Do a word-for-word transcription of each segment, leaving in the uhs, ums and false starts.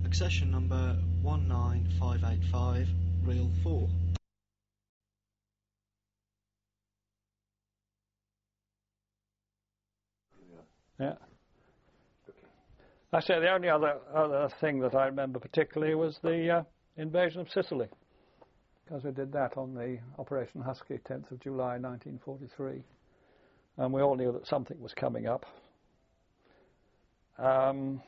Accession number one nine five eight five, reel four. Yeah. Actually, the only other other thing that I remember particularly was the uh, invasion of Sicily, because we did that on the Operation Husky, tenth of July nineteen forty-three, and we all knew that something was coming up. Um,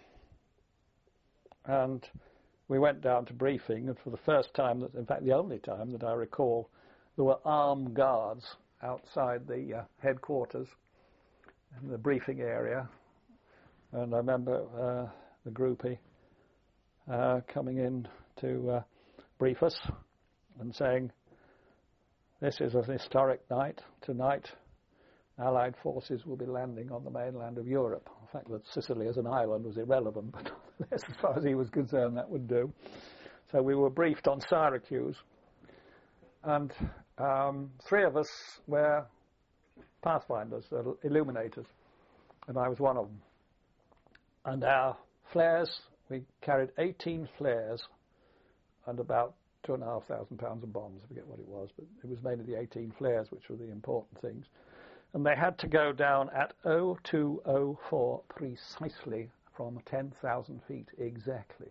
and we went down to briefing, and for the first time, that, in fact the only time that I recall, there were armed guards outside the uh, headquarters in the briefing area. And I remember uh, the groupie uh, coming in to uh, brief us and saying, "This is an historic night. Tonight, Allied forces will be landing on the mainland of Europe." The fact that Sicily as an island was irrelevant, but as far as he was concerned, that would do. So we were briefed on Syracuse, and um, three of us were pathfinders, uh, illuminators, and I was one of them. And our flares, we carried eighteen flares and about two and a half thousand pounds of bombs. I forget what it was, but it was mainly the eighteen flares which were the important things. And they had to go down at oh two oh four precisely from ten thousand feet exactly.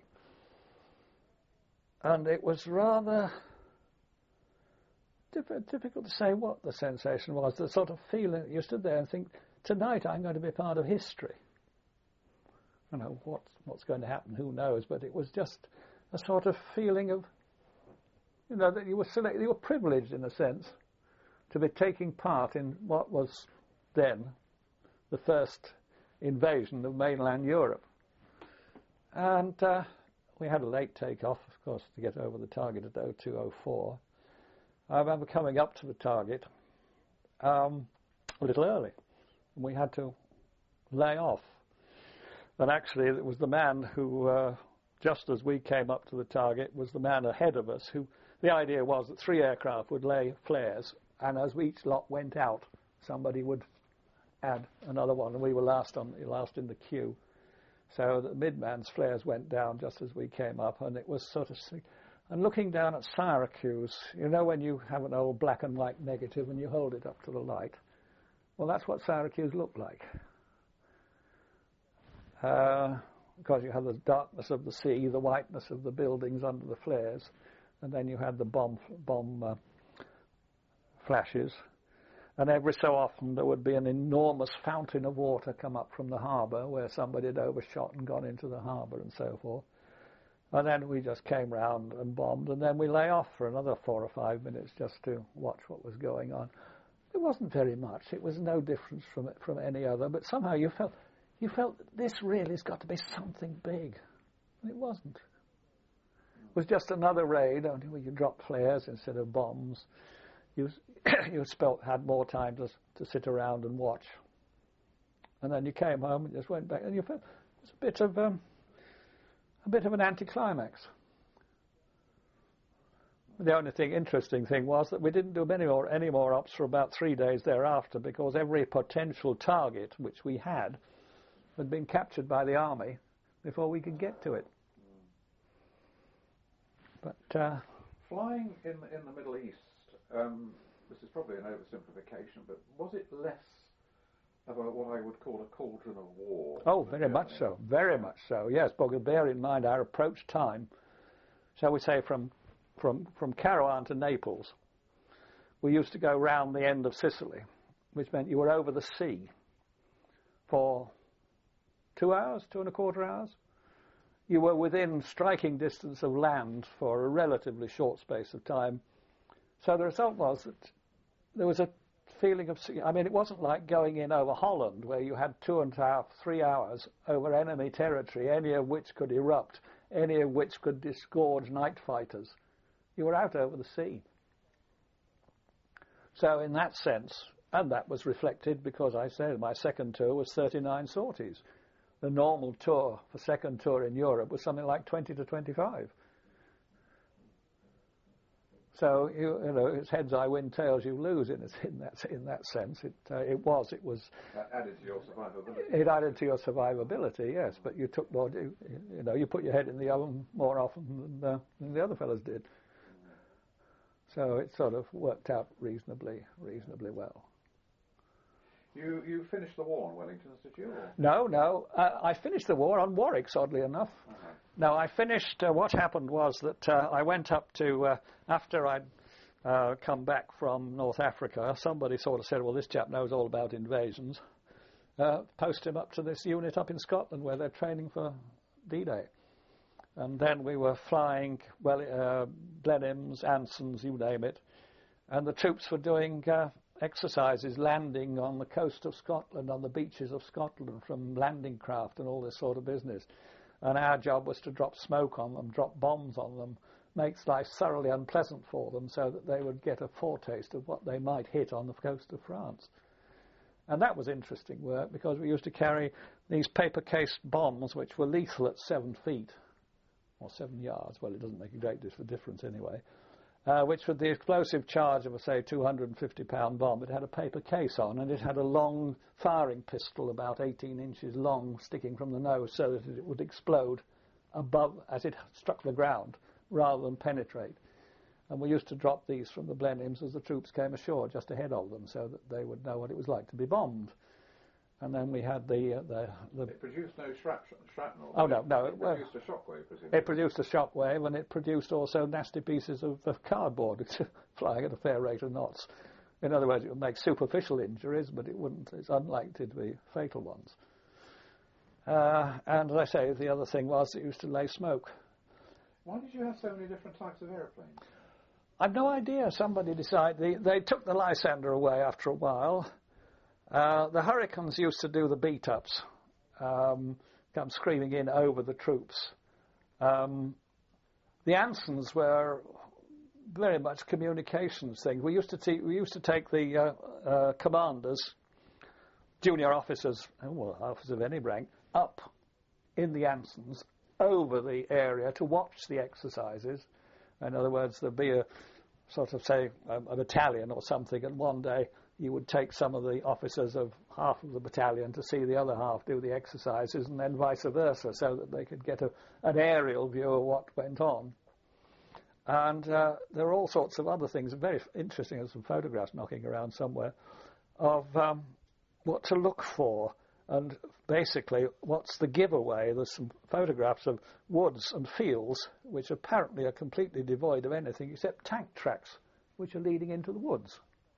And it was rather diff- difficult to say what the sensation was, the sort of feeling you stood there and think, tonight I'm going to be part of history. You know, what's, what's going to happen, who knows, but it was just a sort of feeling of, you know, that you were select- you were privileged in a sense to be taking part in what was then the first invasion of mainland Europe. And uh, we had a late takeoff, of course, to get over the target at oh two oh four. I remember coming up to the target um, a little early, and we had to lay off. And actually, it was the man who, uh, just as we came up to the target, was the man ahead of us who, the idea was that three aircraft would lay flares, and as each lot went out, somebody would add another one, and we were last on last in the queue. So the midman's flares went down just as we came up, and it was sort of, and looking down at Syracuse, you know when you have an old black and white negative and you hold it up to the light? Well, that's what Syracuse looked like. Uh, because you had the darkness of the sea, the whiteness of the buildings under the flares, and then you had the bomb bomb uh, flashes, and every so often there would be an enormous fountain of water come up from the harbour where somebody had overshot and gone into the harbour and so forth. And then we just came round and bombed, and then we lay off for another four or five minutes just to watch what was going on. It wasn't very much. It was no difference from it, from any other, but somehow you felt you felt that this really has got to be something big. And it wasn't. It was just another raid, only where you dropped flares instead of bombs. You you spelt had more time to to sit around and watch. And then you came home and just went back, and you felt it was a bit of um, a bit of an anticlimax. The only thing, interesting thing was that we didn't do many more, any more ops for about three days thereafter, because every potential target which we had had been captured by the army before we could get to it. But uh, flying in in the Middle East, um, this is probably an oversimplification, but was it less of a, what I would call a cauldron of war? Oh, very Germany? much so, very much so. Yes, but bear in mind our approach time, shall we say, from from from Carouan to Naples. We used to go round the end of Sicily, which meant you were over the sea for two hours, two and a quarter hours. You were within striking distance of land for a relatively short space of time. So the result was that there was a feeling of, I mean, it wasn't like going in over Holland, where you had two and a half, three hours over enemy territory, any of which could erupt, any of which could disgorge night fighters. You were out over the sea. So in that sense, and that was reflected because I said my second tour was thirty-nine sorties. The normal tour for second tour in Europe was something like twenty to twenty-five. So you, you know, it's heads I win, tails you lose in it, in that in that sense. It uh, it was it was. That added to your survivability. It added to your survivability, yes. But you took more. You, you know, you put your head in the oven more often than, uh, than the other fellas did. So it sort of worked out reasonably reasonably well. You you finished the war on Wellingtons, did you? Or? No, no. Uh, I finished the war on Warwick's, oddly enough. Uh-huh. No, I finished. Uh, what happened was that uh, I went up to uh, after I'd uh, come back from North Africa. Somebody sort of said, "Well, this chap knows all about invasions. Uh, post him up to this unit up in Scotland where they're training for D-Day." And then we were flying, well, uh, Blenheims, Ansons, you name it, and the troops were doing uh, exercises, landing on the coast of Scotland, on the beaches of Scotland, from landing craft and all this sort of business. And our job was to drop smoke on them, drop bombs on them, make life thoroughly unpleasant for them so that they would get a foretaste of what they might hit on the coast of France. And that was interesting work because we used to carry these paper-cased bombs which were lethal at seven feet, or seven yards. Well, it doesn't make a great difference anyway. Uh, which with the explosive charge of, say, two hundred fifty pound bomb, it had a paper case on, and it had a long firing pistol about eighteen inches long sticking from the nose so that it would explode above as it struck the ground rather than penetrate. And we used to drop these from the Blenheims as the troops came ashore just ahead of them so that they would know what it was like to be bombed. And then we had the... Uh, the, the it produced no shrap- shrapnel. Oh, no, no. It Well, produced a shockwave, presumably. It produced a shockwave, and it produced also nasty pieces of, of cardboard flying at a fair rate of knots. In other words, it would make superficial injuries, but it wouldn't. It's unlikely to be fatal ones. Uh, and as I say, the other thing was it used to lay smoke. Why did you have so many different types of aeroplanes? I've no idea. Somebody decided. They, they took the Lysander away after a while. Uh, the Hurricanes used to do the beat-ups, um, come screaming in over the troops. Um, the Ansons were very much communications things. We used to te- we used to take the uh, uh, commanders, junior officers, oh, well, officers of any rank, up in the Ansons over the area to watch the exercises. In other words, there'd be a sort of, say, a, a battalion or something, and one day you would take some of the officers of half of the battalion to see the other half do the exercises, and then vice versa, so that they could get a, an aerial view of what went on. And uh, there are all sorts of other things, very interesting, there's some photographs knocking around somewhere, of um, what to look for, and basically what's the giveaway. There's some photographs of woods and fields, which apparently are completely devoid of anything except tank tracks, which are leading into the woods.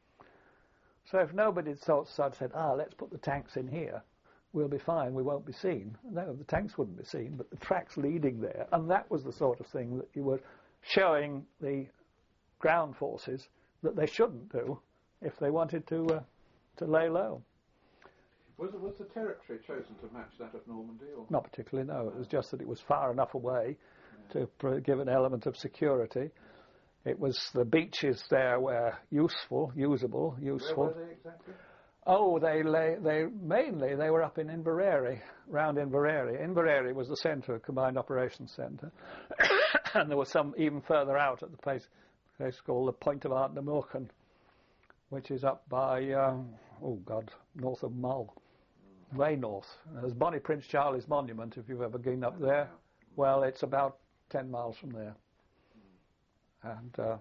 So if nobody had thought, said, ah, let's put the tanks in here, we'll be fine, we won't be seen. No, the tanks wouldn't be seen, but the tracks leading there. And that was the sort of thing that you were showing the ground forces that they shouldn't do if they wanted to uh, to lay low. Was, was the territory chosen to match that of Normandy? Or? Not particularly, no. It was just that it was far enough away yeah. to pr- give an element of security. It was the beaches there were useful, usable, useful. Where were they exactly? Oh, they lay, they mainly they were up in Inverary, round Inverary. Inverary was the centre, combined operations centre, and there was some even further out at the place, place called the Point of Ardnamurchan, which is up by um, oh God, north of Mull, way north. There's Bonnie Prince Charlie's Monument, if you've ever been up there. Well, it's about ten miles from there. And uh,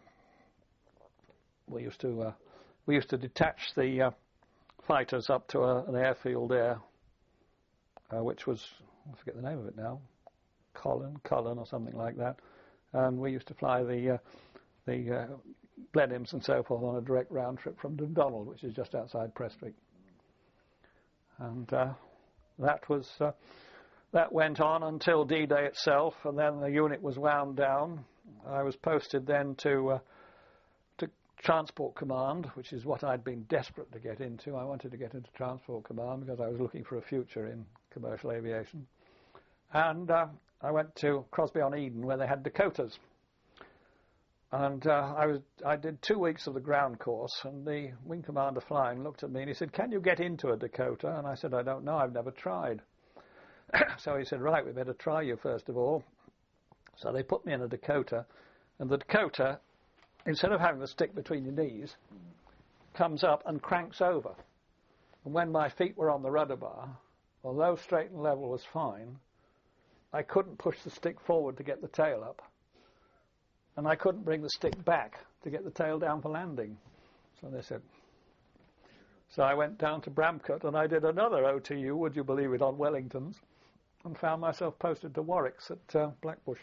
we used to uh, we used to detach the uh, fighters up to a, an airfield there, uh, which was, I forget the name of it now, Colin, Cullen or something like that. And we used to fly the uh, the uh, Blenheims and so forth on a direct round trip from Dundonald, which is just outside Prestwick. And uh, that was uh, that went on until D-Day itself, and then the unit was wound down. I was posted then to uh, to Transport Command, which is what I'd been desperate to get into. I wanted to get into Transport Command because I was looking for a future in commercial aviation. And uh, I went to Crosby-on-Eden, where they had Dakotas. And uh, I was I did two weeks of the ground course, and the wing commander flying looked at me and he said, "Can you get into a Dakota?" And I said, "I don't know, I've never tried." So he said, "Right, we better try you first of all." So they put me in a Dakota, and the Dakota instead of having the stick between your knees, comes up and cranks over. And when my feet were on the rudder bar, although straight and level was fine, I couldn't push the stick forward to get the tail up. And I couldn't bring the stick back to get the tail down for landing. So they said... So I went down to Bramcote and I did another O T U, would you believe it, on Wellingtons, and found myself posted to Warwick's at uh, Blackbush.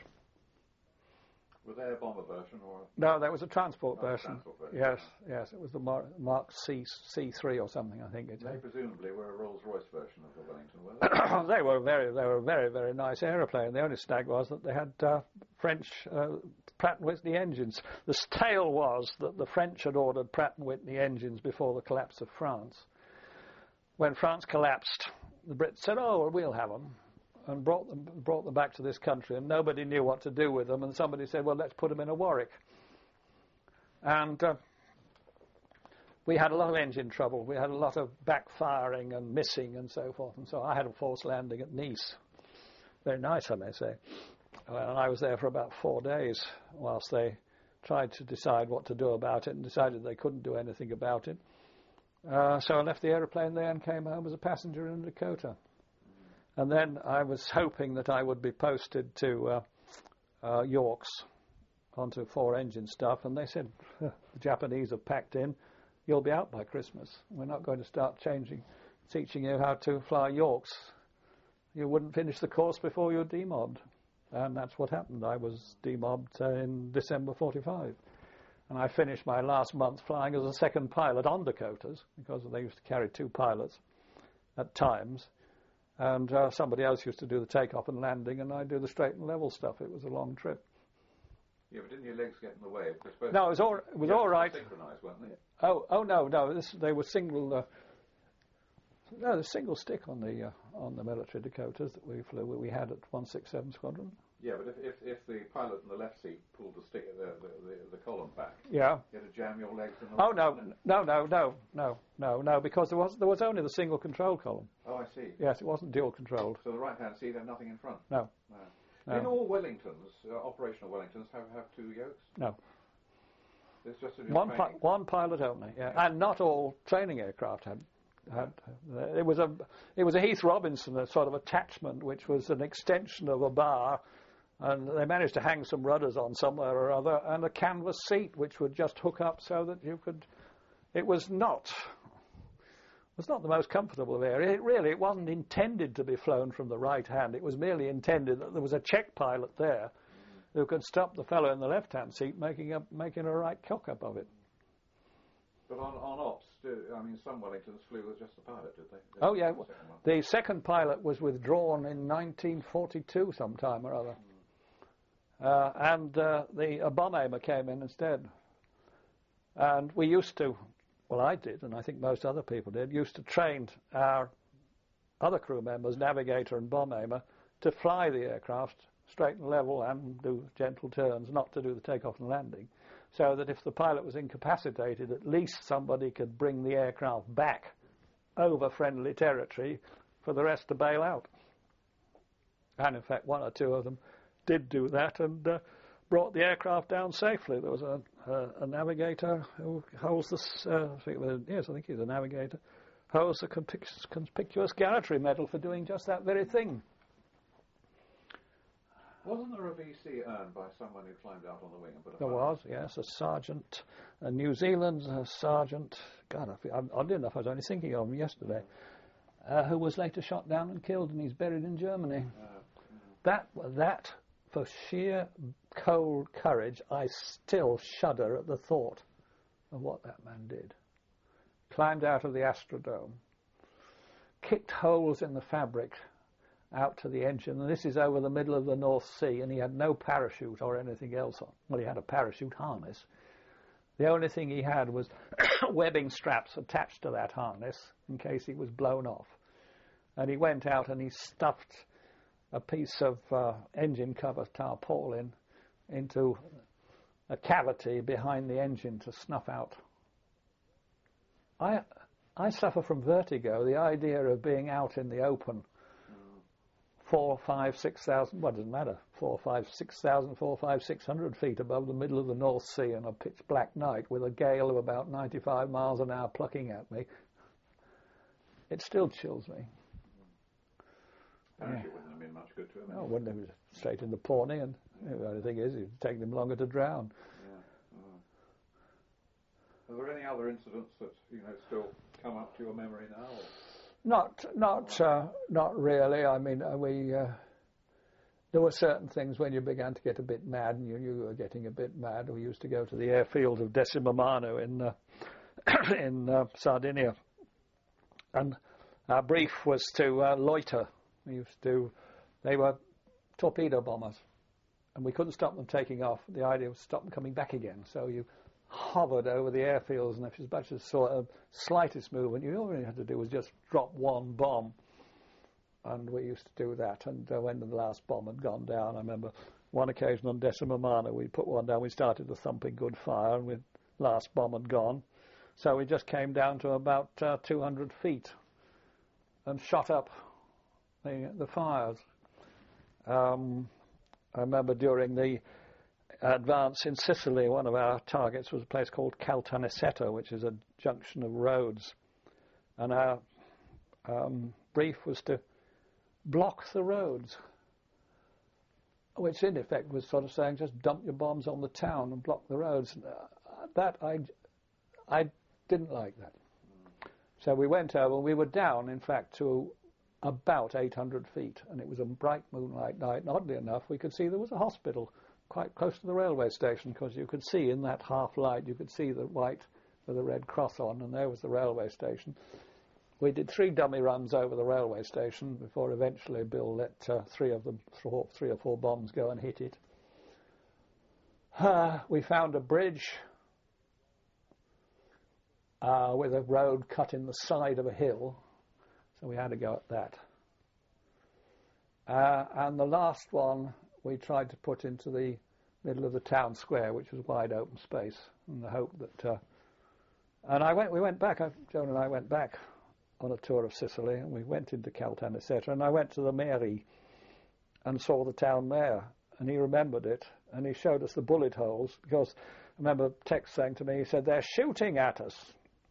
Was there a bomber version or? A no, there was a transport oh, version. Transport version. Yes, yes, it was the Mar- Mark C C3 or something, I think it. They presumably were a Rolls-Royce version of the Wellington, were they? they were very, they were a very, very nice aeroplane. The only snag was that they had uh, French uh, Pratt and Whitney engines. The tale was that the French had ordered Pratt and Whitney engines before the collapse of France. When France collapsed, the Brits said, "Oh, well, we'll have them," and brought them brought them back to this country, and nobody knew what to do with them. And somebody said, "Well, let's put them in a Warwick." And uh, we had a lot of engine trouble. We had a lot of backfiring and missing and so forth. And so I had a forced landing at Nice. Very nice, I may say. And I was there for about four days whilst they tried to decide what to do about it and decided they couldn't do anything about it. Uh, so I left the aeroplane there and came home as a passenger in Dakota. And then I was hoping that I would be posted to uh, uh, Yorks onto four-engine stuff, and they said, the Japanese have packed in, you'll be out by Christmas. We're not going to start changing, teaching you how to fly Yorks. You wouldn't finish the course before you're demobbed. And that's what happened. I was demobbed uh, in December forty-five. And I finished my last month flying as a second pilot on Dakotas, because they used to carry two pilots at times. And uh, somebody else used to do the takeoff and landing, and I'd do the straight and level stuff. It was a long trip. Yeah, but didn't your legs get in the way? Because no, it was all, it was all right. Synchronised, weren't they? Oh, oh no, no. This, they were single. Uh, no, the single stick on the uh, on the military Dakotas that we flew. We had at one sixty-seven Squadron. Yeah, but if, if if the pilot in the left seat pulled the stick, the the, the, the column back, yeah, you had to jam your legs in the. Oh no, no, no, no, no, no, no, because there was there was only the single control column. Oh, I see. Yes, it wasn't dual controlled. So the right hand seat had nothing in front. No. No. No. In all Wellingtons, uh, operational Wellingtons, have have two yokes. No. It's just one pi- one pilot only. Yeah. yeah, and not all training aircraft had. had uh, it was a it was a Heath Robinson a sort of attachment, which was an extension of a bar, and they managed to hang some rudders on somewhere or other, and a canvas seat which would just hook up so that you could. It was not. It was not the most comfortable of area. It really, it wasn't intended to be flown from the right hand. It was merely intended that there was a check pilot there who could stop the fellow in the left-hand seat making a making a right cock-up of it. But on, on ops, do, I mean, some Wellingtons flew with just the pilot, did they? they oh, yeah. The second, the second pilot was withdrawn in nineteen forty-two sometime or other. Mm. Uh, and uh, the a bomb aimer came in instead. And we used to... Well, I did, and I think most other people did, used to train our other crew members, navigator and bomb aimer, to fly the aircraft straight and level and do gentle turns, not to do the takeoff and landing, so that if the pilot was incapacitated, at least somebody could bring the aircraft back over friendly territory for the rest to bail out. And in fact, one or two of them did do that and uh, brought the aircraft down safely. There was a, a, a navigator who holds this, uh, I think, yes, I think he's a navigator, holds a conspicuous, conspicuous gallantry medal for doing just that very thing. Wasn't there a V C earned by someone who climbed out on the wing and put a There was, yes, a sergeant, a New Zealand a sergeant, God, I feel, oddly enough, I was only thinking of him yesterday, uh, who was later shot down and killed, and he's buried in Germany. Uh, mm-hmm. That, that, for sheer cold courage, I still shudder at the thought of what that man did. Climbed out of the Astrodome, kicked holes in the fabric out to the engine, and this is over the middle of the North Sea, and he had no parachute or anything else on. Well, he had a parachute harness. The only thing he had was webbing straps attached to that harness in case he was blown off. And he went out and he stuffed a piece of uh, engine cover tarpaulin into a cavity behind the engine to snuff out. I I suffer from vertigo. The idea of being out in the open four, five, six thousand, what doesn't matter, four, five, six thousand, four, five, six hundred feet above the middle of the North Sea on a pitch black night with a gale of about ninety-five miles an hour plucking at me, it still chills me. Apparently Yeah. it wouldn't have been much good to him. Oh, wouldn't have been straight in the Pawnee, and yeah. The only thing is, it'd take them longer to drown. Yeah. Oh. Are there any other incidents that you know still come up to your memory now? Or? Not, not, uh, not really. I mean, uh, we. Uh, there were certain things when you began to get a bit mad, and you knew you were getting a bit mad. We used to go to the airfield of Decimomano in uh, in uh, Sardinia, and our brief was to uh, loiter. We used to. They were torpedo bombers, and we couldn't stop them taking off. The idea was to stop them coming back again. So you hovered over the airfields, and if as much as saw a slightest movement, you all you had to do was just drop one bomb. And we used to do that. And uh, when the last bomb had gone down, I remember one occasion on Decimomano, we put one down, we started a thumping good fire, and the last bomb had gone. So we just came down to about uh, two hundred feet and shot up the, the fires. Um, I remember during the advance in Sicily, one of our targets was a place called Caltanissetta, which is a junction of roads. And our um, brief was to block the roads, which in effect was sort of saying just dump your bombs on the town and block the roads. Uh, that I, I didn't like that. So we went over, and we were down, in fact, to about eight hundred feet, and it was a bright moonlight night, and oddly enough, we could see there was a hospital quite close to the railway station, because you could see in that half light, you could see the white with the red cross on, and there was the railway station. We did three dummy runs over the railway station before eventually Bill let uh, three of them, three or four bombs go and hit it. Uh, we found a bridge uh, with a road cut in the side of a hill, so we had to go at that. Uh, and the last one we tried to put into the middle of the town square, which was wide open space, in the hope that... Uh, and I went. we went back, I, Joan and I went back on a tour of Sicily, and we went into Caltanissetta, and I went to the mairie and saw the town mayor, and he remembered it, and he showed us the bullet holes, because I remember Tex saying to me, he said, they're shooting at us.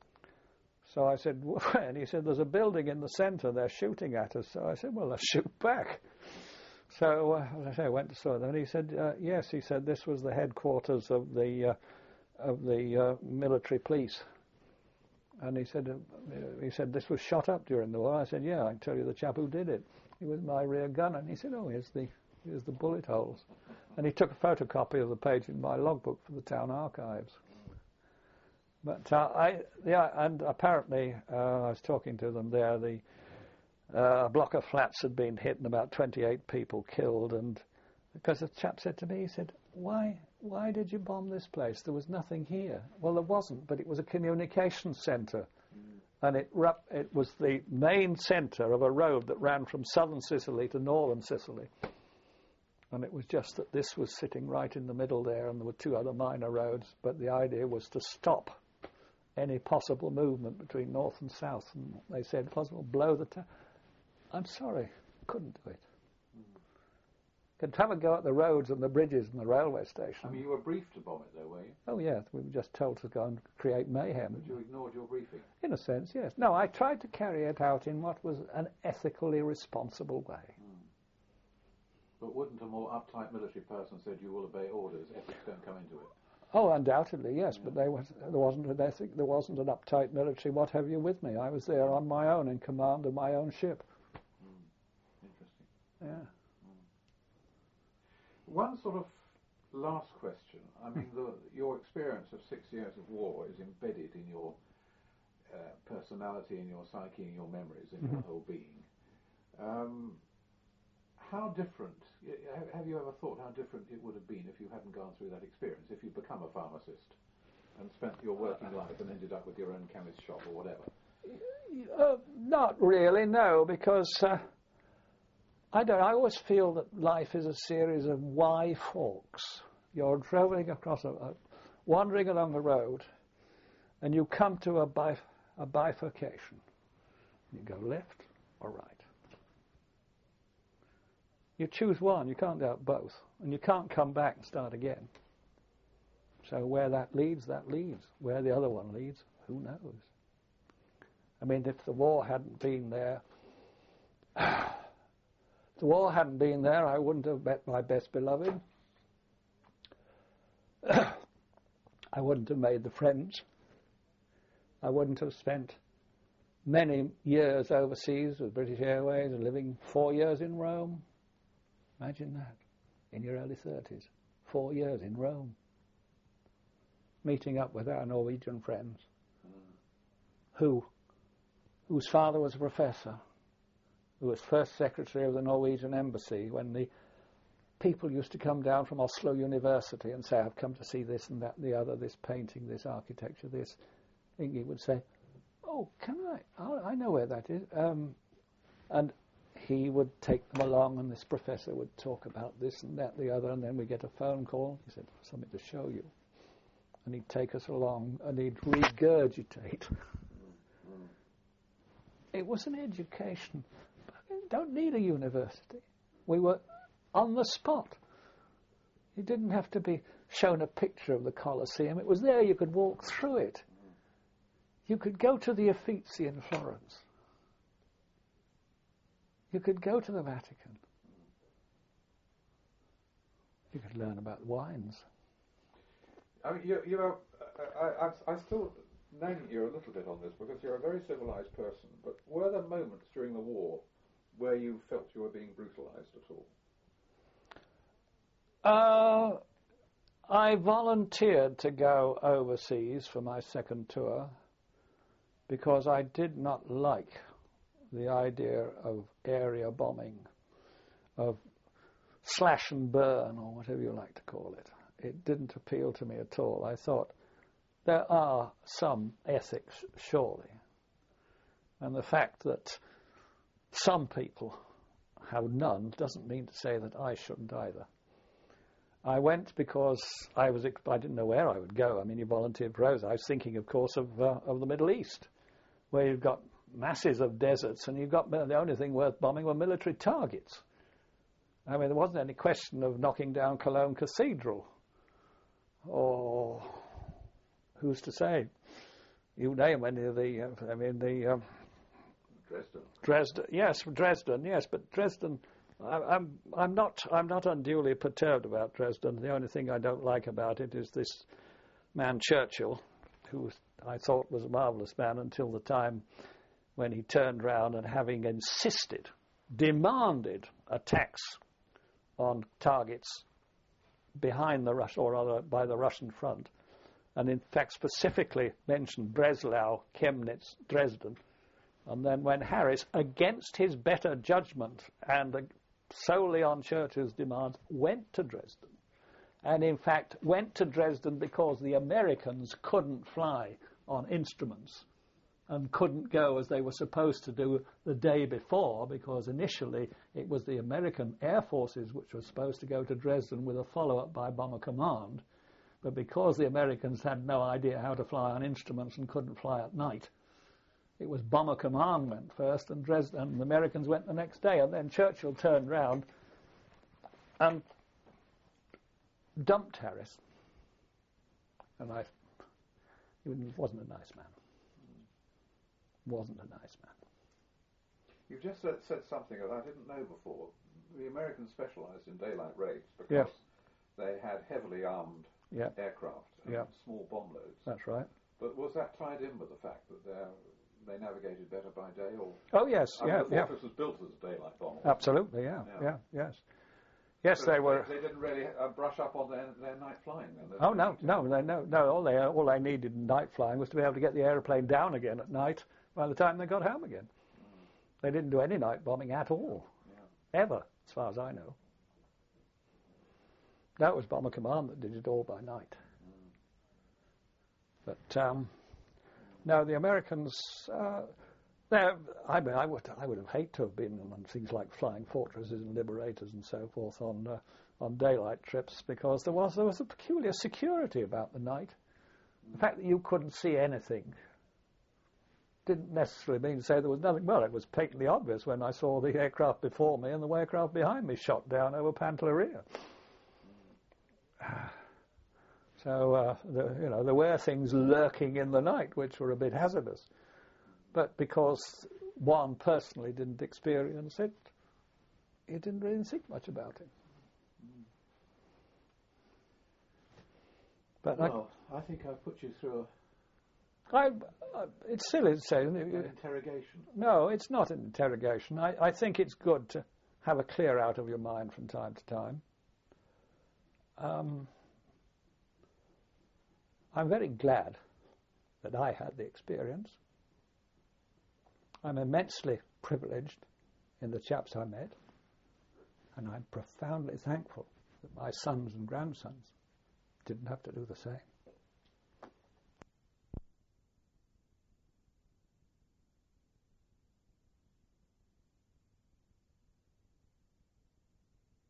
So I said, and he said, there's a building in the centre, they're shooting at us. So I said, well, let's shoot back. So, uh, as I say, I went to saw them, and he said, uh, yes, he said, this was the headquarters of the, uh, of the uh, military police. And he said, uh, he said, this was shot up during the war. I said, yeah, I can tell you the chap who did it. He was my rear gunner. And he said, oh, here's the, here's the bullet holes. And he took a photocopy of the page in my logbook for the town archives. But uh, I, yeah, and apparently, uh, I was talking to them there, the uh, a block of flats had been hit and about twenty-eight people killed. And because the chap said to me, he said, why, why did you bomb this place? There was nothing here. Well, there wasn't, but it was a communications centre. Mm. And it, it was the main centre of a road that ran from southern Sicily to northern Sicily. And it was just that this was sitting right in the middle there, and there were two other minor roads, but the idea was to stop any possible movement between north and south. And they said, possible, blow the town. I'm sorry, couldn't do it. Could have a go at the roads and the bridges and the railway station. I mean, you were briefed to bomb it, though, were you? Oh, yes. We were just told to go and create mayhem. But you ignored your briefing? In a sense, yes. No, I tried to carry it out in what was an ethically responsible way. Hmm. But wouldn't a more uptight military person said you will obey orders, ethics don't come into it? Oh, undoubtedly, yes. Yeah. But they was, there wasn't an ethic, there wasn't an uptight military, what have you, with me. I was there on my own, in command of my own ship. Hmm. Interesting. Yeah. One sort of last question. I mean, the, your experience of six years of war is embedded in your uh, personality, in your psyche, in your memories, in mm-hmm. your whole being. Um, how different, have you ever thought how different it would have been if you hadn't gone through that experience, if you'd become a pharmacist and spent your working life and ended up with your own chemist shop or whatever? Uh, not really, no, because... Uh, I don't. I always feel that life is a series of Y forks. You're travelling across a, a, wandering along a road, and you come to a, bif- a bifurcation. You go left or right. You choose one, you can't doubt both. And you can't come back and start again. So where that leads, that leads. Where the other one leads, who knows? I mean, if the war hadn't been there, if the war hadn't been there, I wouldn't have met my best beloved. I wouldn't have made the friends. I wouldn't have spent many years overseas with British Airways and living four years in Rome. Imagine that, in your early thirties. Four years in Rome. Meeting up with our Norwegian friends, who, whose father was a professor, who was first secretary of the Norwegian embassy when the people used to come down from Oslo University and say, I've come to see this and that and the other, this painting, this architecture, this. Inge would say, oh, can I? Oh, I know where that is. Um, and he would take them along, and this professor would talk about this and that and the other, and then we get a phone call. He said, something to show you. And he'd take us along, and he'd regurgitate. It was an education. You don't need a university. We were on the spot. You didn't have to be shown a picture of the Colosseum. It was there. You could walk through it. You could go to the Uffizi in Florence. You could go to the Vatican. You could learn about wines. I mean, you, you are, I, I, I still nag you a little bit on this because you're a very civilized person, but were there moments during the war where you felt you were being brutalized at all? Uh, I volunteered to go overseas for my second tour because I did not like the idea of area bombing, of slash and burn, or whatever you like to call it. It didn't appeal to me at all. I thought, there are some ethics, surely. And the fact that some people have none doesn't mean to say that I shouldn't either. I went because I was I didn't know where I would go. I mean, you volunteered for Rosa. I was thinking, of course, of uh, of the Middle East, where you've got masses of deserts, and you've got the only thing worth bombing were military targets. I mean, there wasn't any question of knocking down Cologne Cathedral, or who's to say? You name any of the. Uh, I mean, the um, Dresden. Dresden, yes, Dresden, yes, but Dresden. I, I'm I'm not I'm not unduly perturbed about Dresden. The only thing I don't like about it is this man Churchill, who I thought was a marvellous man until the time when he turned round and, having insisted, demanded attacks on targets behind the Russian, or rather by the Russian front, and in fact specifically mentioned Breslau, Chemnitz, Dresden. And then when Harris, against his better judgment and uh, solely on Churchill's demands, went to Dresden, and in fact went to Dresden because the Americans couldn't fly on instruments and couldn't go as they were supposed to do the day before, because initially it was the American Air Forces which were supposed to go to Dresden with a follow-up by Bomber Command. But because the Americans had no idea how to fly on instruments and couldn't fly at night, it was Bomber Command went first, and Dresden, and the Americans went the next day. And then Churchill turned round and dumped Harris. And I, he wasn't a nice man. Wasn't a nice man. You've just said, said something that I didn't know before. The Americans specialised in daylight raids because yes. they had heavily armed yeah. aircraft and yeah. small bomb loads. That's right. But was that tied in with the fact that they they navigated better by day? Or oh yes, I yeah, mean, the yeah. fortress was built as a daylight bomb. Absolutely, yeah, yeah, yeah, yes. Yes, so they were. They, they didn't really uh, brush up on their, their night flying then. Oh no, no, no, no, no. All they all they needed in night flying was to be able to get the aeroplane down again at night by the time they got home again. Mm. They didn't do any night bombing at all, yeah. ever, as far as I know. That was Bomber Command that did it all by night. Mm. But um, no, the Americans. Uh, I mean, I would, I would have hated to have been on things like Flying Fortresses and Liberators and so forth on uh, on daylight trips, because there was there was a peculiar security about the night. The fact that you couldn't see anything didn't necessarily mean to say there was nothing. Well, it was patently obvious when I saw the aircraft before me and the aircraft behind me shot down over Pantelleria. So, uh, the, you know, there were things lurking in the night which were a bit hazardous. But because one personally didn't experience it, he didn't really think much about it. But well, I, I think I've put you through a... I, I, it's silly to say. An interrogation. No, it's not an interrogation. I, I think it's good to have a clear out of your mind from time to time. Um, I'm very glad that I had the experience. I'm immensely privileged in the chaps I met, and I'm profoundly thankful that my sons and grandsons didn't have to do the same.